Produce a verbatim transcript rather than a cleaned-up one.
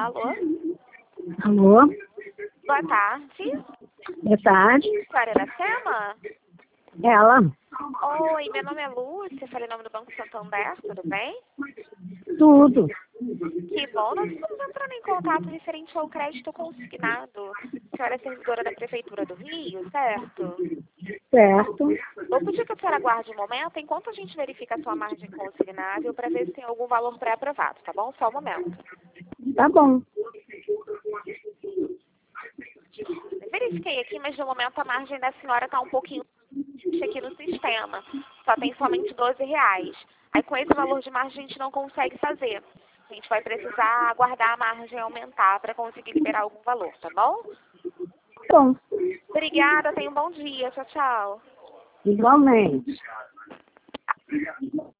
Alô? Alô? Boa tarde. Boa tarde. Senhora Iracema? Ela? Oi, meu nome é Lúcia, falei em nome do Banco Santander, tudo bem? Tudo. Que bom, nós estamos entrando em contato referente ao crédito consignado. A senhora é servidora da Prefeitura do Rio, certo? Certo. Vou pedir que a senhora aguarde um momento enquanto a gente verifica a sua margem consignável para ver se tem algum valor pré-aprovado, tá bom? Só um momento. Tá bom. Verifiquei aqui, mas no momento a margem da senhora está um pouquinho baixa aqui no sistema. Só tem somente doze reais. Aí com esse valor de margem a gente não consegue fazer. A gente vai precisar aguardar a margem aumentar para conseguir liberar algum valor, tá bom? Bom. Obrigada, tenha um bom dia. Tchau, tchau. Igualmente.